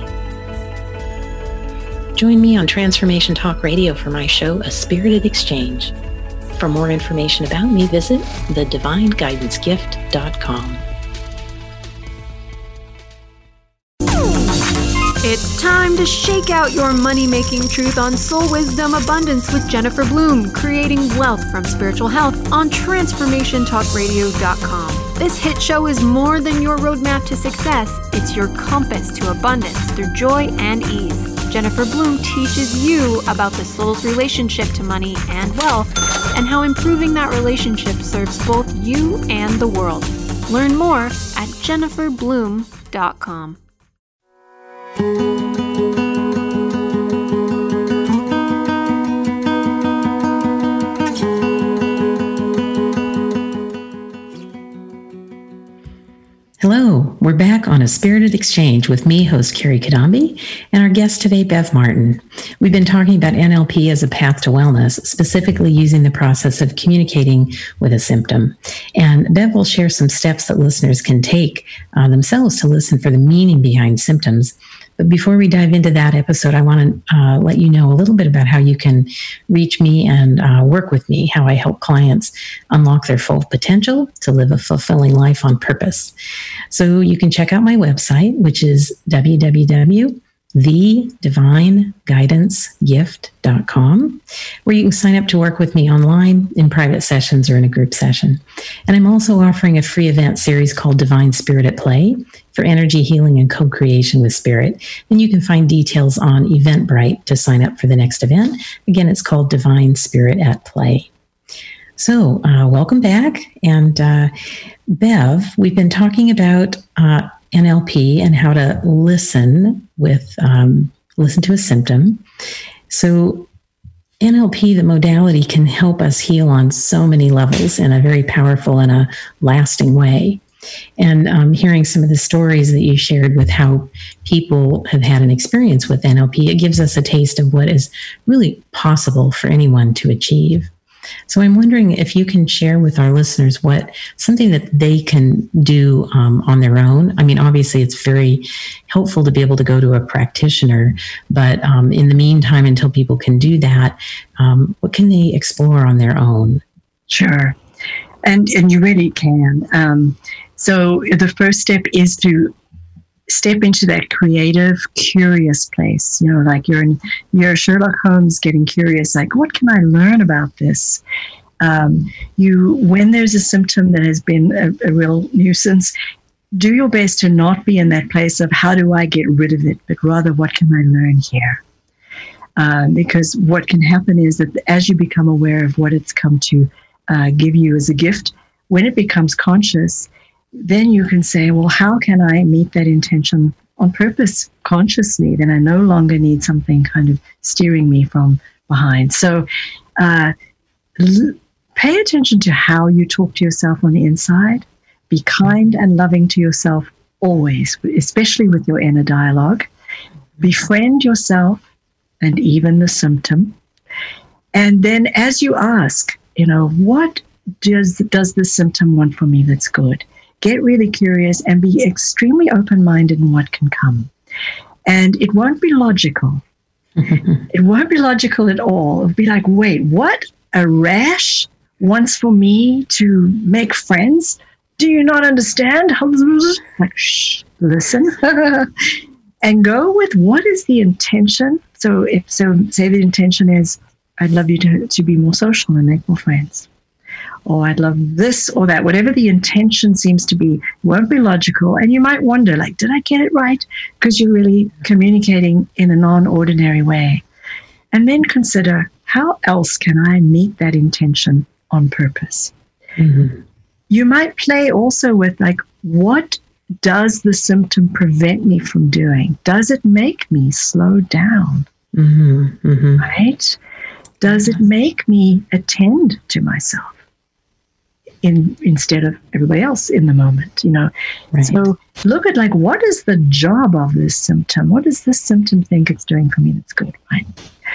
Join me on Transformation Talk Radio for my show, A Spirited Exchange. For more information about me, visit the divine guidance gift dot com. It's time to shake out your money-making truth on Soul Wisdom Abundance with Jennifer Bloom, creating wealth from spiritual health on Transformation Talk Radio dot com. This hit show is more than your roadmap to success. It's your compass to abundance through joy and ease. Jennifer Bloom teaches you about the soul's relationship to money and wealth, and how improving that relationship serves both you and the world. Learn more at Jennifer Bloom dot com. Hello, we're back on A Spirited Exchange with me, host Carrie Kadambi, and our guest today, Bev Martin. We've been talking about N L P as a path to wellness, specifically using the process of communicating with a symptom. And Bev will share some steps that listeners can take uh, themselves to listen for the meaning behind symptoms. But before we dive into that episode, I want to uh, let you know a little bit about how you can reach me and uh, work with me, how I help clients unlock their full potential to live a fulfilling life on purpose. So you can check out my website, which is w w w dot the divine guidance gift dot com, where you can sign up to work with me online in private sessions or in a group session. And I'm also offering a free event series called Divine Spirit at Play for energy healing and co-creation with spirit. And you can find details on Eventbrite to sign up for the next event. Again, it's called Divine Spirit at Play. So uh, welcome back. And uh, Bev, we've been talking about uh, N L P and how to listen with um, listen to a symptom. So N L P, the modality, can help us heal on so many levels in a very powerful and a lasting way. And um, hearing some of the stories that you shared with how people have had an experience with N L P, it gives us a taste of what is really possible for anyone to achieve. So I'm wondering if you can share with our listeners what something that they can do um, on their own. I mean, obviously, it's very helpful to be able to go to a practitioner, but um, in the meantime, until people can do that, um, what can they explore on their own? Sure. And and you really can. Um, so the first step is to step into that creative, curious place. You know, like you're in, you're Sherlock Holmes getting curious, like, what can I learn about this? Um, you, when there's a symptom that has been a, a real nuisance, do your best to not be in that place of how do I get rid of it, but rather what can I learn here? Uh, because what can happen is that as you become aware of what it's come to uh, give you as a gift, when it becomes conscious, then you can say, well, how can I meet that intention on purpose consciously? Then I no longer need something kind of steering me from behind. So uh, l- pay attention to how you talk to yourself on the inside. Be kind and loving to yourself always, especially with your inner dialogue. Befriend yourself and even the symptom. And then as you ask, you know, what does, does the symptom want from me that's good? Get really curious and be extremely open-minded in what can come. And it won't be logical. It won't be logical at all. It'll be like, wait, what? A rash wants for me to make friends? Do you not understand? Like, shh, listen. And go with what is the intention. So if so, say the intention is, I'd love you to, to be more social and make more friends. Or I'd love this or that. Whatever the intention seems to be, won't be logical. And you might wonder, like, did I get it right? Because you're really communicating in a non-ordinary way. And then consider, how else can I meet that intention on purpose? Mm-hmm. You might play also with, like, what does the symptom prevent me from doing? Does it make me slow down? Mm-hmm. Mm-hmm. Right? Does it make me attend to myself in instead of everybody else in the moment? You know, right. So look at, like, what is the job of this symptom? What does this symptom think it's doing for me that's good? Right?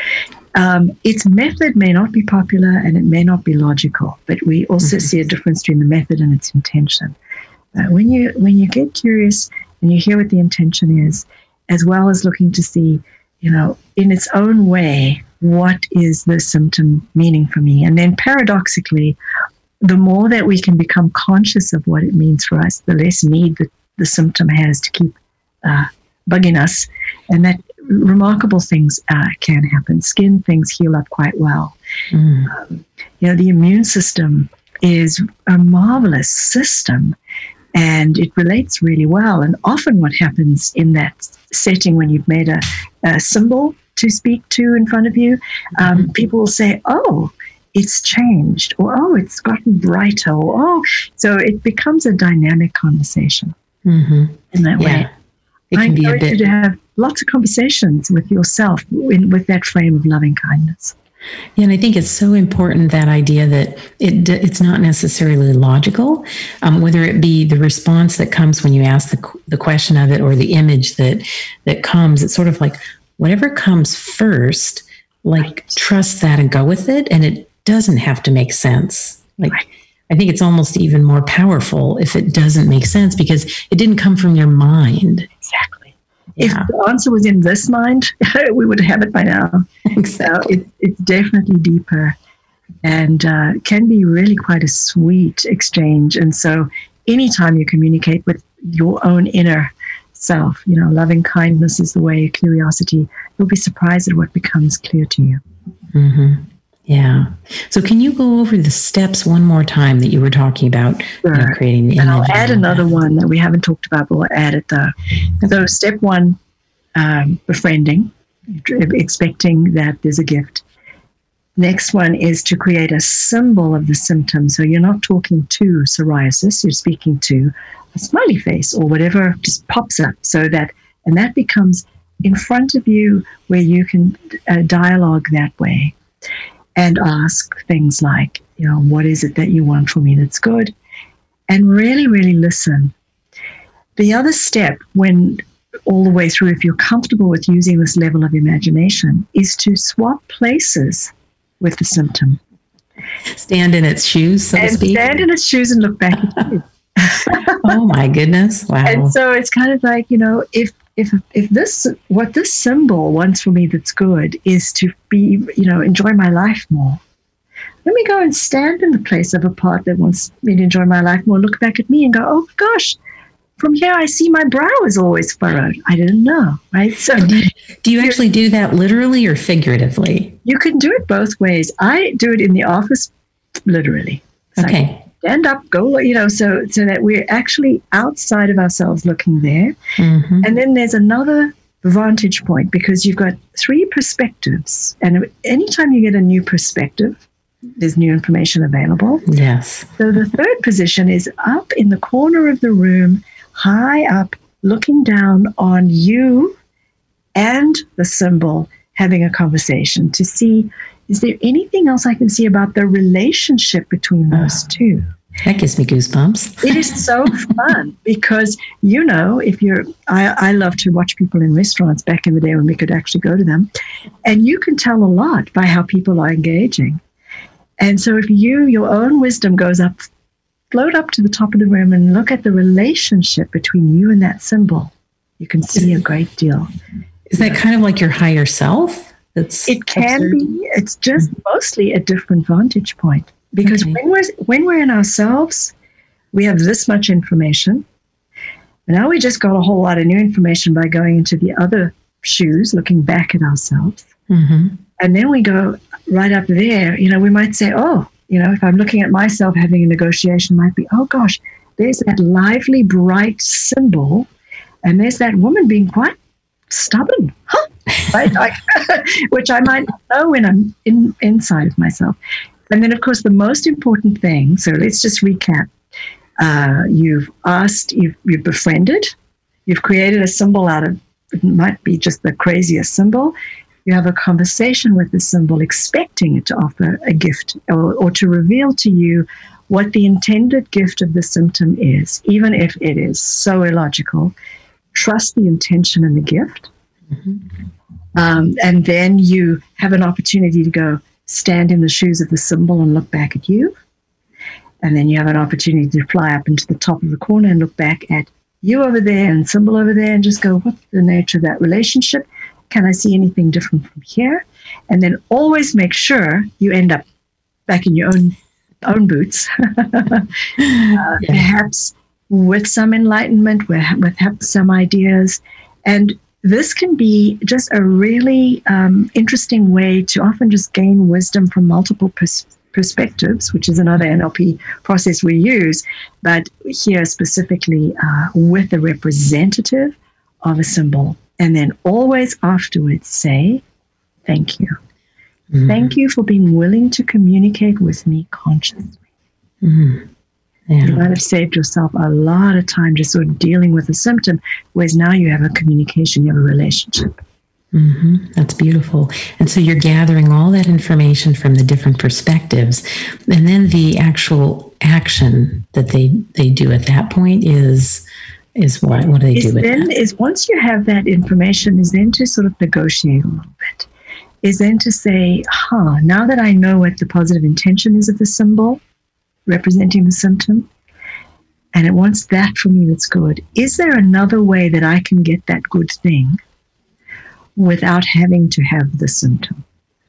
Um, its method may not be popular and it may not be logical, but we also mm-hmm. see a difference between the method and its intention. Uh, when you when you get curious and you hear what the intention is, as well as looking to see, you know, in its own way, what is the symptom meaning for me? And then paradoxically, the more that we can become conscious of what it means for us, the less need that the symptom has to keep uh, bugging us. And that remarkable things uh, can happen. Skin things heal up quite well. Mm. Um, you know, the immune system is a marvelous system, and it relates really well. And often what happens in that setting when you've made a, a symbol to speak to in front of you, um, mm-hmm. people will say, oh, it's changed, or oh, it's gotten brighter, or oh, so it becomes a dynamic conversation mm-hmm. in that yeah. way. It I can be a encourage bit... you to have lots of conversations with yourself in, with that frame of loving kindness. Yeah, and I think it's so important, that idea that it it's not necessarily logical, um, whether it be the response that comes when you ask the the question of it, or the image that that comes. It's sort of like whatever comes first, like right. trust that and go with it, and it doesn't have to make sense. Like right. I think it's almost even more powerful if it doesn't make sense, because it didn't come from your mind. Exactly. If yeah. the answer was in this mind, we would have it by now. Exactly. So it, it's definitely deeper, and uh, can be really quite a sweet exchange. And so anytime you communicate with your own inner self, you know, loving kindness is the way, curiosity, you'll be surprised at what becomes clear to you. Mm-hmm. Yeah. So can you go over the steps one more time that you were talking about, sure. you know, creating the image? And I'll add another that. one that we haven't talked about, but we'll add it though. Okay. So step one, um, befriending, expecting that there's a gift. Next one is to create a symbol of the symptom. So you're not talking to psoriasis, you're speaking to a smiley face or whatever just pops up, so that, and that becomes in front of you where you can uh, dialogue that way. And ask things like, you know, what is it that you want from me that's good? And really, really listen. The other step, when all the way through, if you're comfortable with using this level of imagination, is to swap places with the symptom. Stand in its shoes, so and to speak. Stand in its shoes and look back at you. Oh, my goodness. Wow. And so it's kind of like, you know, if If if this, what this symbol wants for me that's good is to be, you know, enjoy my life more, let me go and stand in the place of a part that wants me to enjoy my life more, look back at me and go, oh, gosh, from here I see my brow is always furrowed. I didn't know, right? So do you actually do that literally or figuratively? You can do it both ways. I do it in the office literally. It's okay. Like, stand up, go, you know, so so that we're actually outside of ourselves looking there. Mm-hmm. And then there's another vantage point, because you've got three perspectives. And anytime you get a new perspective, there's new information available. Yes. So the third position is up in the corner of the room, high up, looking down on you and the symbol, having a conversation to see, is there anything else I can see about the relationship between those two? That gives me goosebumps. It is so fun because, you know, if you're, I, I love to watch people in restaurants back in the day when we could actually go to them. And you can tell a lot by how people are engaging. And so if you, your own wisdom goes up, float up to the top of the room and look at the relationship between you and that symbol. You can see a great deal. Is that kind of like your higher self? That's it can absurd? be. It's just mm-hmm. mostly a different vantage point. Because okay. when we're when we're in ourselves, we have this much information. And now we just got a whole lot of new information by going into the other shoes, looking back at ourselves. Mm-hmm. And then we go right up there. You know, we might say, oh, you know, if I'm looking at myself having a negotiation, might be, oh gosh, there's that lively, bright symbol, and there's that woman being quite stubborn, huh? Right? I, which I might know when I'm in, inside of myself. And then, of course, the most important thing, so let's just recap. Uh, you've asked, you've, you've befriended, you've created a symbol out of, it might be just the craziest symbol. You have a conversation with the symbol, expecting it to offer a gift or, or to reveal to you what the intended gift of the symptom is, even if it is so illogical. Trust the intention and the gift. Mm-hmm. Um, and then you have an opportunity to go stand in the shoes of the symbol and look back at you. And then you have an opportunity to fly up into the top of the corner and look back at you over there and symbol over there and just go, what's the nature of that relationship? Can I see anything different from here? And then always make sure you end up back in your own own boots, uh, yeah. perhaps with some enlightenment, with, with some ideas. And this can be just a really um, interesting way to often just gain wisdom from multiple pers- perspectives, which is another N L P process we use, but here specifically uh, with a representative of a symbol. And then always afterwards say, thank you. Mm-hmm. Thank you for being willing to communicate with me consciously. Mm-hmm. Yeah. You might have saved yourself a lot of time just sort of dealing with a symptom, whereas now you have a communication, you have a relationship. Mm-hmm. That's beautiful. And so you're gathering all that information from the different perspectives. And then the actual action that they, they do at that point is... Is what? What do they is do with then, that? Is once you have that information, is then to sort of negotiate a little bit. Is then to say, huh, now that I know what the positive intention is of the symbol representing the symptom, and it wants that for me that's good, is there another way that I can get that good thing without having to have the symptom?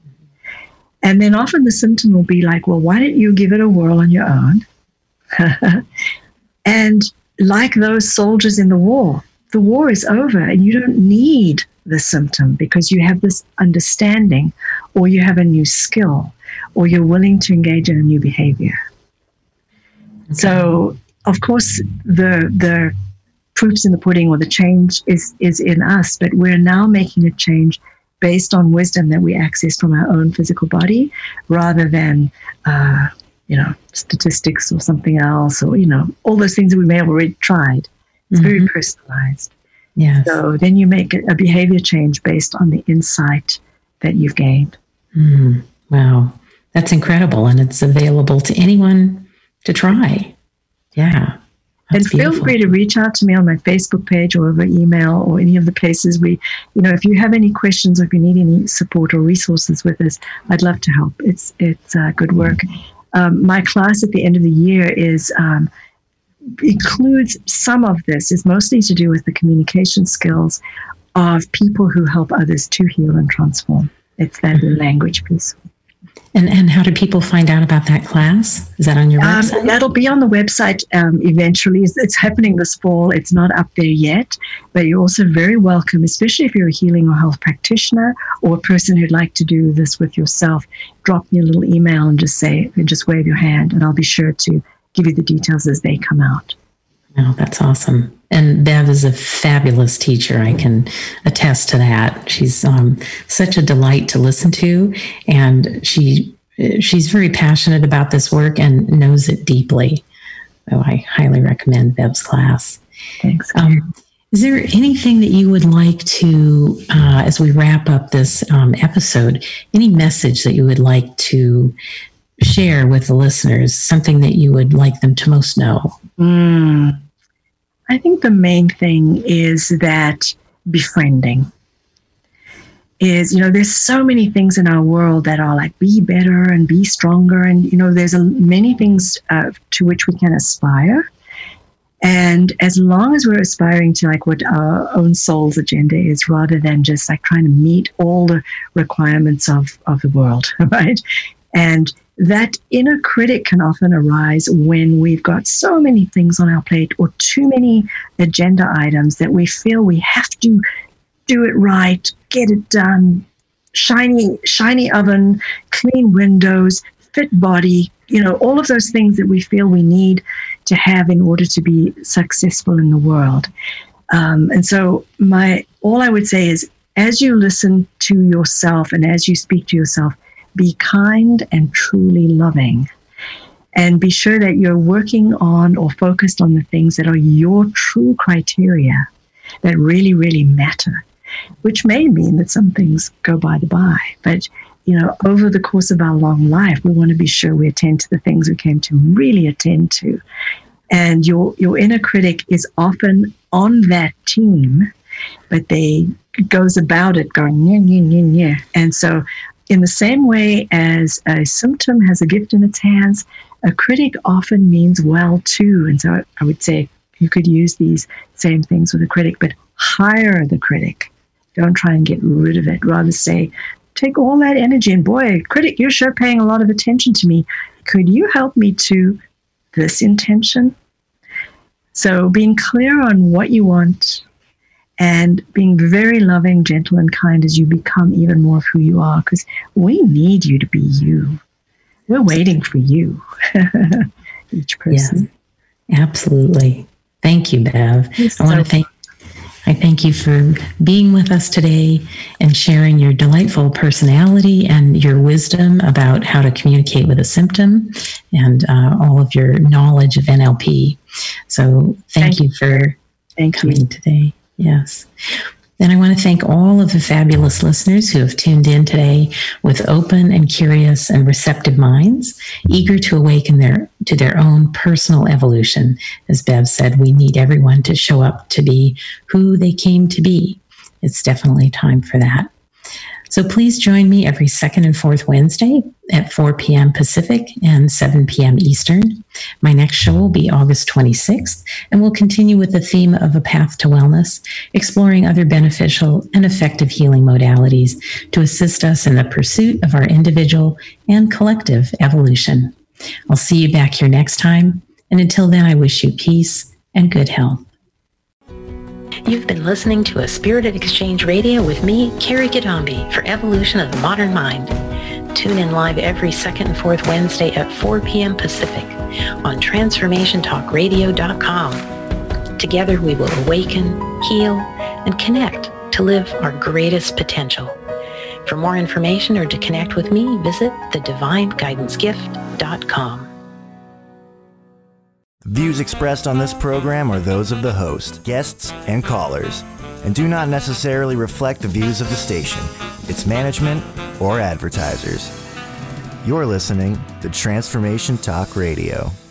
And then often the symptom will be like, well, why don't you give it a whirl on your own? And like those soldiers in the war, the war is over and you don't need the symptom because you have this understanding, or you have a new skill, or you're willing to engage in a new behavior. Okay. So, of course, the the proof's in the pudding, or the change is, is in us, but we're now making a change based on wisdom that we access from our own physical body rather than uh, you know, statistics or something else, or, you know, all those things that we may have already tried. It's mm-hmm. very personalized. Yes. So then you make a behavior change based on the insight that you've gained. Mm, wow. That's incredible. And it's available to anyone to try. Yeah. And feel beautiful. free to reach out to me on my Facebook page or over email or any of the places we, you know, if you have any questions or if you need any support or resources with us, I'd love to help. It's, it's uh, good work. Mm-hmm. Um, my class at the end of the year is um, includes some of this. It's mostly to do with the communication skills of people who help others to heal and transform. It's that mm-hmm. language piece. And and how do people find out about that class? Is that on your website? Um, that'll be on the website um, eventually. It's, it's happening this fall. It's not up there yet, but you're also very welcome, especially if you're a healing or health practitioner or a person who'd like to do this with yourself. Drop me a little email and just say, and just wave your hand, and I'll be sure to give you the details as they come out. Oh, that's awesome. And Bev is a fabulous teacher. I can attest to that. She's um, such a delight to listen to, and she she's very passionate about this work and knows it deeply. So I highly recommend Bev's class. Thanks. Um, is there anything that you would like to, uh, as we wrap up this um, episode, any message that you would like to share with the listeners, something that you would like them to most know? Mm. I think the main thing is that befriending is, you know, there's so many things in our world that are like, be better and be stronger. And, you know, there's a, many things uh, to which we can aspire. And as long as we're aspiring to like what our own soul's agenda is, rather than just like trying to meet all the requirements of, of the world, right? And that inner critic can often arise when we've got so many things on our plate or too many agenda items that we feel we have to do it right, get it done, shiny, shiny oven, clean windows, fit body, you know, all of those things that we feel we need to have in order to be successful in the world. Um, and so my, all I would say is, as you listen to yourself and as you speak to yourself, be kind and truly loving. And be sure that you're working on or focused on the things that are your true criteria that really, really matter, which may mean that some things go by the by. But, you know, over the course of our long life, we want to be sure we attend to the things we came to really attend to. And your, your inner critic is often on that team, but they goes about it going, yeah, yeah, yeah, yeah. And so in the same way as a symptom has a gift in its hands, a critic often means well too. And so I would say you could use these same things with a critic, but hire the critic. Don't try and get rid of it. Rather say, take all that energy and boy, critic, you're sure paying a lot of attention to me. Could you help me to this intention? So being clear on what you want and being very loving, gentle, and kind as you become even more of who you are, because we need you to be you. We're waiting for you, each person. Yes, absolutely. Thank you, Bev. Yes, I want to thank I thank you for being with us today and sharing your delightful personality and your wisdom about how to communicate with a symptom and uh, all of your knowledge of N L P. So thank, thank you for thank coming you. today. Yes. And I want to thank all of the fabulous listeners who have tuned in today with open and curious and receptive minds, eager to awaken their to their own personal evolution. As Bev said, we need everyone to show up to be who they came to be. It's definitely time for that. So please join me every second and fourth Wednesday at four p.m. Pacific and seven p.m. Eastern. My next show will be August twenty-sixth, and we'll continue with the theme of a path to wellness, exploring other beneficial and effective healing modalities to assist us in the pursuit of our individual and collective evolution. I'll see you back here next time, and until then, I wish you peace and good health. You've been listening to A Spirited Exchange Radio with me, Carrie Gadambi, for Evolution of the Modern Mind. Tune in live every second and fourth Wednesday at four p.m. Pacific on transformation talk radio dot com. Together we will awaken, heal, and connect to live our greatest potential. For more information or to connect with me, visit the divine guidance gift dot com. Views expressed on this program are those of the host, guests, and callers, and do not necessarily reflect the views of the station, its management, or advertisers. You're listening to Transformation Talk Radio.